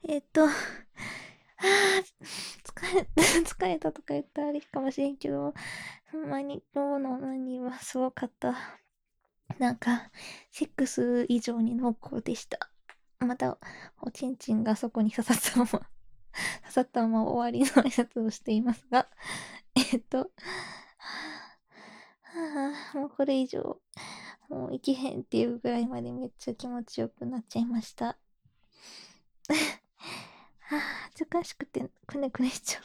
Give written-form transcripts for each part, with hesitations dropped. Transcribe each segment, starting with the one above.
疲れたとか言ったらあれかもしれんけど、ほんまに今日の何はすごかった。なんか、セックス以上に濃厚でした。また、おちんちんがそこに刺さったまま終わりの挨拶をしていますが、えっと、もうこれ以上、もういけへんっていうぐらいまでめっちゃ気持ちよくなっちゃいました。恥ずかしくてくねくねしちゃ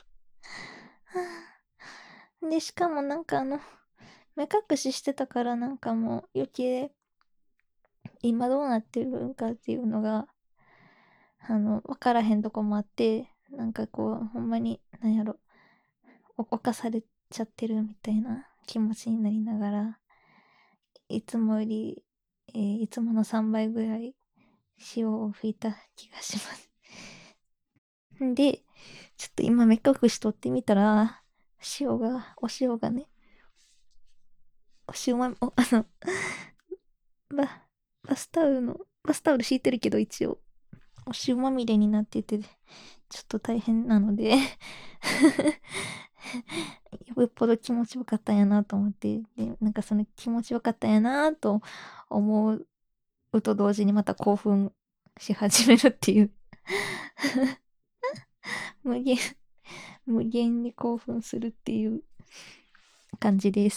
う。で、しかもなんか目隠ししてたからなんかもう余計今どうなってるんかっていうのが、わからへんとこもあって、なんかこう、ほんまに、なんやろ、犯されちゃってるみたいな気持ちになりながら、いつもより、いつもの3倍ぐらい潮を吹いた気がします。で、ちょっと今目隠し取ってみたら、お塩がね、お塩ま、お、バ、バスタオル敷いてるけど一応、お塩まみれになってて、ちょっと大変なのでよっぽど気持ちよかったんやなと思って、で、なんかその気持ちよかったんやなと思うと同時にまた興奮し始めるっていう無限、無限に興奮するっていう感じです。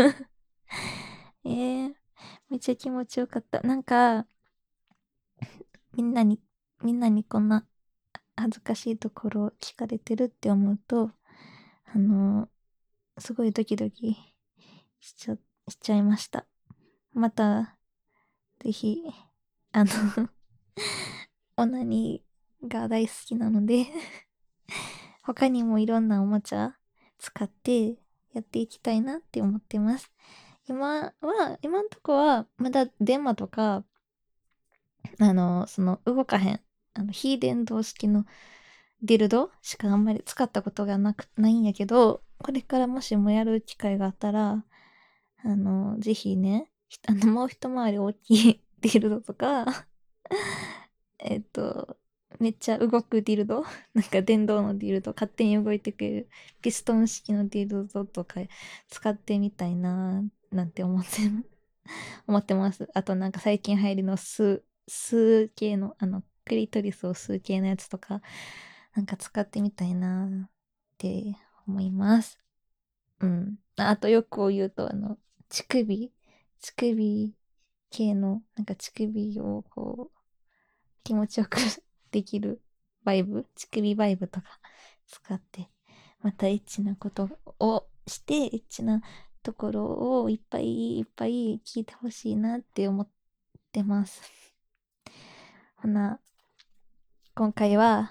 ー、めっちゃ気持ちよかった。なんか、みんなに、みんなにこんな恥ずかしいところを聞かれてるって思うと、あのすごいドキドキしちゃいました。また、ぜひ、あのオナニーが大好きなので他にもいろんなおもちゃ使ってやっていきたいなって思ってます。今んとこは、まだ電話とか、その動かへん、非電動式のディルドしかあんまり使ったことがないんやけど、これからもしもやる機会があったら、ぜひね、もう一回り大きいディルドとか、えっと、めっちゃ動くディルドなんか電動のディルド、勝手に動いてくれるピストン式のディルドとか使ってみたいななんて思ってます。あとなんか最近流行りの吸う系の、クリトリスを吸う系のやつとか、なんか使ってみたいなって思います。うん。あとよく言うと、乳首系の、なんか乳首をこう、気持ちよくできる乳首バイブとか使って、またエッチなことをして、エッチなところをいっぱいいっぱい聞いてほしいなって思ってます。ほな、今回は、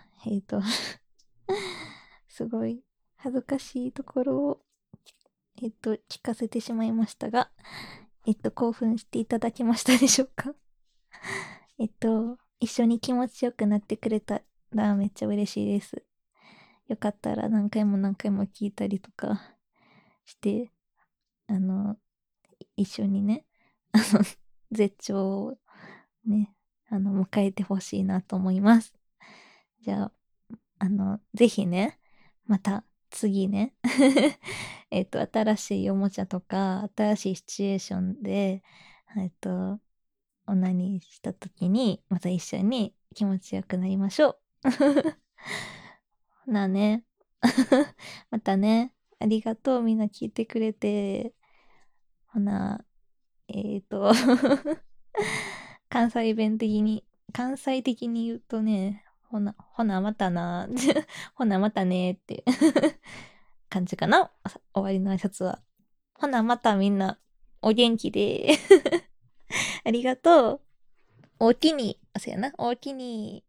すごい恥ずかしいところを、聞かせてしまいましたが、興奮していただけましたでしょうか？一緒に気持ちよくなってくれたらめっちゃ嬉しいです。よかったら何回も何回も聞いたりとかして、あの、一緒にね、あの、絶頂をね、迎えてほしいなと思います。じゃあ、ぜひね、また次ね、新しいおもちゃとか、新しいシチュエーションで、オナニーした時に、また一緒に気持ちよくなりましょう。ほなね。またね。ありがとう、みんな聞いてくれて。ほな、えっと関西弁的に、関西的に言うとね、ほなまたな。ほなまたねって感じかな。終わりの挨拶は。ほなまたみんな、お元気で。ありがとう。おおきに。そうやな。おおきに。